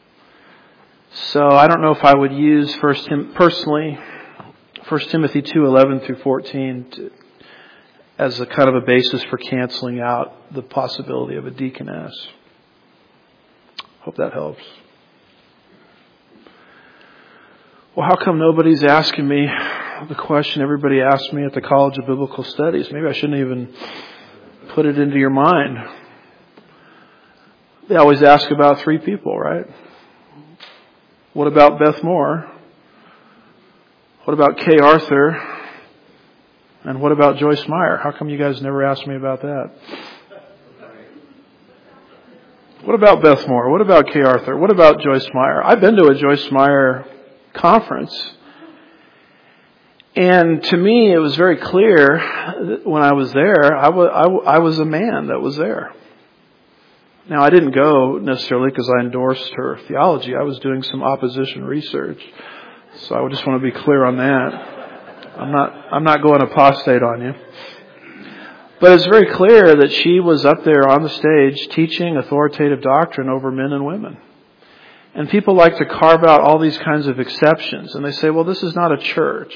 So I don't know if I would use personally 1 Timothy 2:11 through 14 as a kind of a basis for canceling out the possibility of a deaconess. Hope that helps. Well, how come nobody's asking me the question everybody asked me at the College of Biblical Studies? Maybe I shouldn't even put it into your mind. They always ask about 3 people, right? What about Beth Moore? What about Kay Arthur? And what about Joyce Meyer? How come you guys never asked me about that? What about Beth Moore? What about Kay Arthur? What about Joyce Meyer? I've been to a Joyce Meyer conference. And to me, it was very clear that when I was there, I was a man that was there. Now, I didn't go necessarily because I endorsed her theology. I was doing some opposition research. So I just want to be clear on that. I'm not going apostate on you. But it's very clear that she was up there on the stage teaching authoritative doctrine over men and women. And people like to carve out all these kinds of exceptions. And they say, well, this is not a church.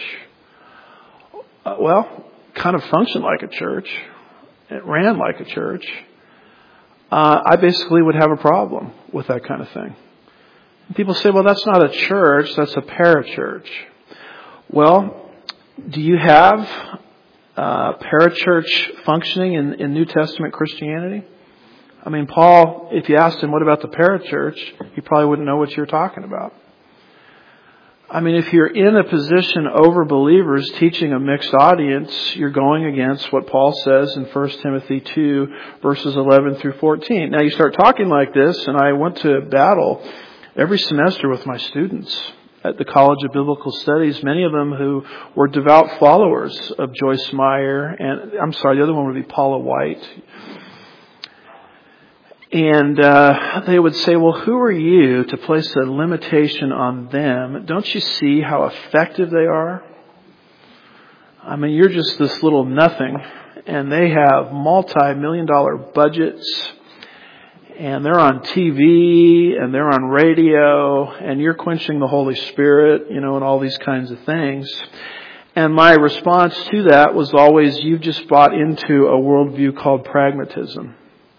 Well, it kind of functioned like a church. It ran like a church. I basically would have a problem with that kind of thing. People say, well, that's not a church, that's a parachurch. Well, do you have parachurch functioning in New Testament Christianity? I mean, Paul, if you asked him, what about the parachurch, he probably wouldn't know what you're talking about. I mean, if you're in a position over believers teaching a mixed audience, you're going against what Paul says in 1 Timothy 2, verses 11 through 14. Now, you start talking like this, and I went to battle every semester with my students at the College of Biblical Studies, many of them who were devout followers of Joyce Meyer, and the other one would be Paula White. And they would say, well, who are you to place a limitation on them? Don't you see how effective they are? I mean, you're just this little nothing, and they have multi-million-dollar budgets, and they're on TV, and they're on radio, and you're quenching the Holy Spirit, and all these kinds of things. And my response to that was always, you've just bought into a worldview called pragmatism.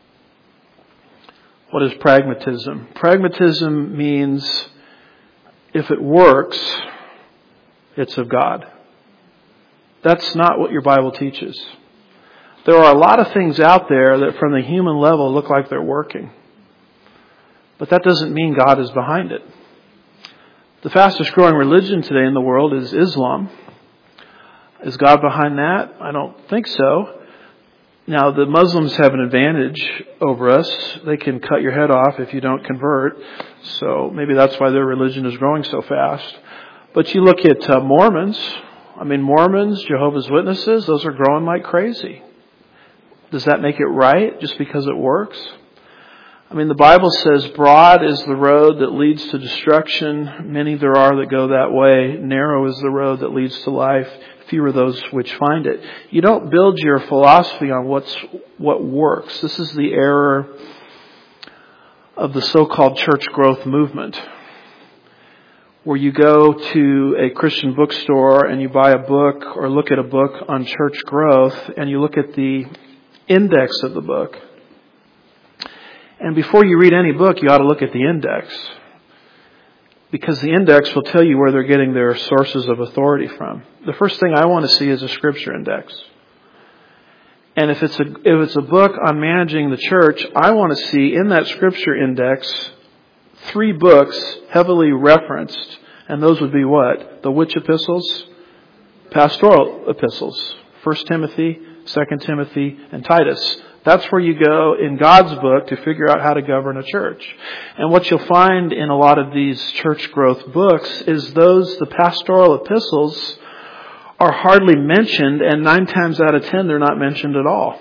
What is pragmatism? Pragmatism means if it works, it's of God. That's not what your Bible teaches. There are a lot of things out there that from the human level look like they're working. But that doesn't mean God is behind it. The fastest growing religion today in the world is Islam. Is God behind that? I don't think so. Now, the Muslims have an advantage over us. They can cut your head off if you don't convert. So maybe that's why their religion is growing so fast. But you look at Mormons. Mormons, Jehovah's Witnesses, those are growing like crazy. Does that make it right just because it works? The Bible says broad is the road that leads to destruction. Many there are that go that way. Narrow is the road that leads to life. Few are those which find it. You don't build your philosophy on what works. This is the error of the so-called church growth movement, where you go to a Christian bookstore and you buy a book or look at a book on church growth and you look at the index of the book. And before you read any book, you ought to look at the index, because the index will tell you where they're getting their sources of authority from. The first thing I want to see is a scripture index. And if it's a book on managing the church, I want to see in that scripture index 3 books heavily referenced. And those would be what? The which epistles? Pastoral epistles. 1 Timothy, 2 Timothy, and Titus. That's where you go in God's book to figure out how to govern a church. And what you'll find in a lot of these church growth books is the pastoral epistles are hardly mentioned, and 9 times out of 10 they're not mentioned at all.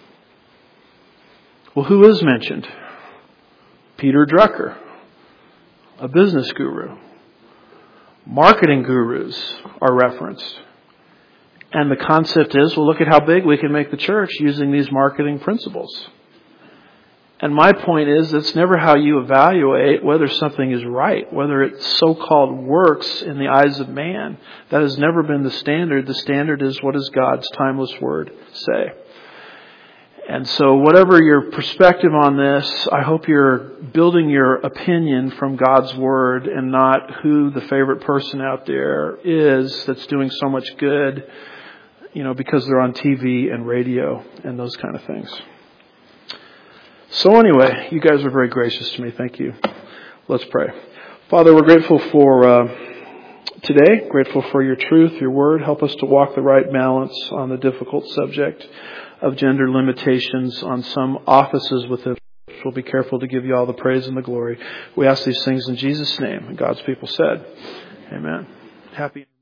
Well, who is mentioned? Peter Drucker, a business guru. Marketing gurus are referenced. And the concept is, well, look at how big we can make the church using these marketing principles. And my point is, that's never how you evaluate whether something is right, whether it so-called works in the eyes of man. That has never been the standard. The standard is, what does God's timeless word say? And so whatever your perspective on this, I hope you're building your opinion from God's word and not who the favorite person out there is that's doing so much good, because they're on TV and radio and those kind of things. So anyway, you guys are very gracious to me. Thank you. Let's pray. Father, we're grateful for today, grateful for your truth, your word. Help us to walk the right balance on the difficult subject of gender limitations on some offices within. We'll be careful to give you all the praise and the glory. We ask these things in Jesus' name. And God's people said, amen. Happy